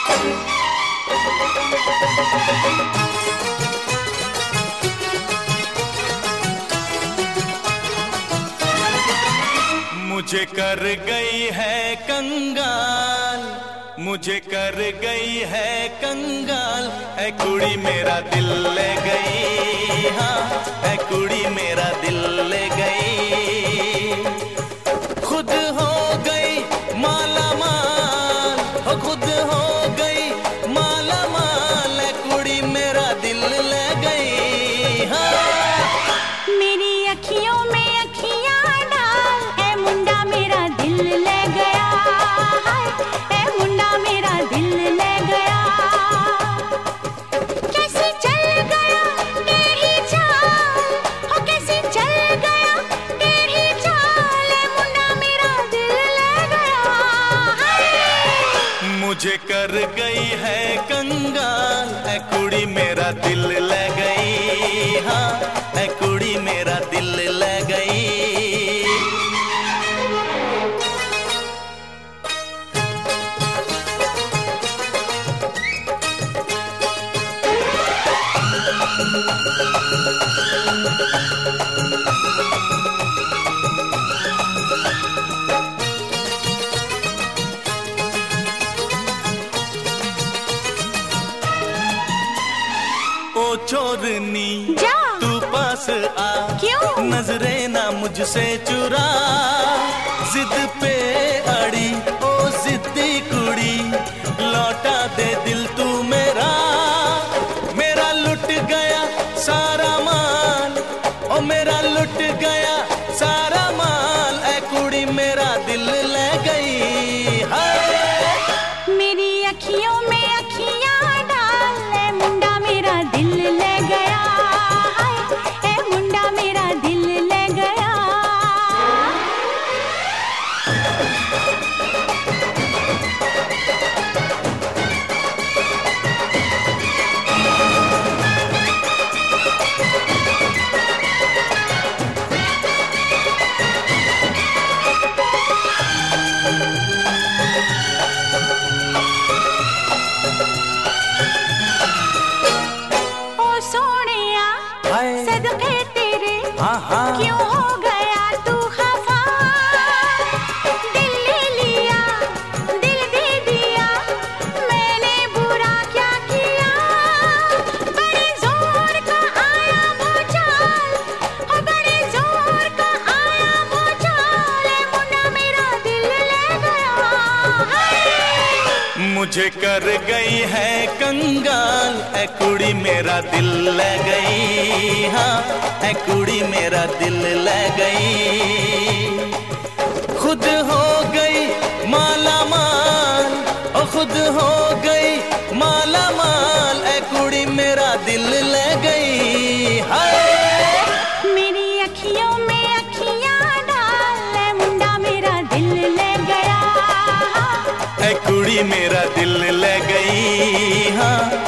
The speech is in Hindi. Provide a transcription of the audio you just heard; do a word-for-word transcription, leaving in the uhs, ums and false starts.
मुझे कर गई है कंगाल, मुझे कर गई है कंगाल, ऐ कुड़ी मेरा दिल ले गई, हाँ ऐ कुड़ी मेरा दिल ले गई। खुद हो गई माला माल, हो खुद हो गई माला माल, ऐ कुड़ी मेरा दिल ले गई। हाँ मेरी अखियों में अखियां डाल, ऐ मुंडा मेरा दिल ले गया, ऐ मुंडा मेरा दिल ले गया। कैसे चल गया तेरी चाल, हो कैसे चल गया तेरी चाल, ऐ मुंडा मेरा दिल ले गया। मुझे कर गई है कंगाल, ऐ कुड़ी मेरा दिल ले गई, हाँ ऐ कुड़ी मेरा दिल ले गई। ओ चोरनी जा तू पास आ, क्यों? नजरे ना मुझसे चुरा, जिद पे अड़ी ओ जिद्दी कुड़ी, लौटा दे दिल तू मेरा, मेरा लुट गया सारा माल, ओ मेरा लुट गया सारा माल, ऐ कुड़ी मेरा दिल ले गई। हाय मेरी अखियों में अखियां डाल, ऐ मुंडा मेरा दिल ले गया, ऐ मुंडा मेरा दिल ले गया। ओ सोनिया सदके तेरे, हाँ हाँ क्यों हो गया तू खफा, दिल ले लिया दिल दे दिया, मैंने बुरा क्या किया, बड़े जोर का आया वो चाल, ओ बड़े जोर का आया वो चाल, ऐ मुन्ना मेरा दिल ले गया। मुझे कर गई है कंगाल, ऐ कुड़ी मेरा दिल ले गई, हाँ ऐ कुड़ी मेरा दिल ले गई। खुद हो गई माला माल, ओ खुद हो गई माला माल, ऐ कुड़ी मेरा दिल ले गई। हाय मेरी अखियों में अखियां डाल, ऐ मुंडा मेरा दिल ले गया, ऐ कुड़ी मेरा दिल ले गई, हाँ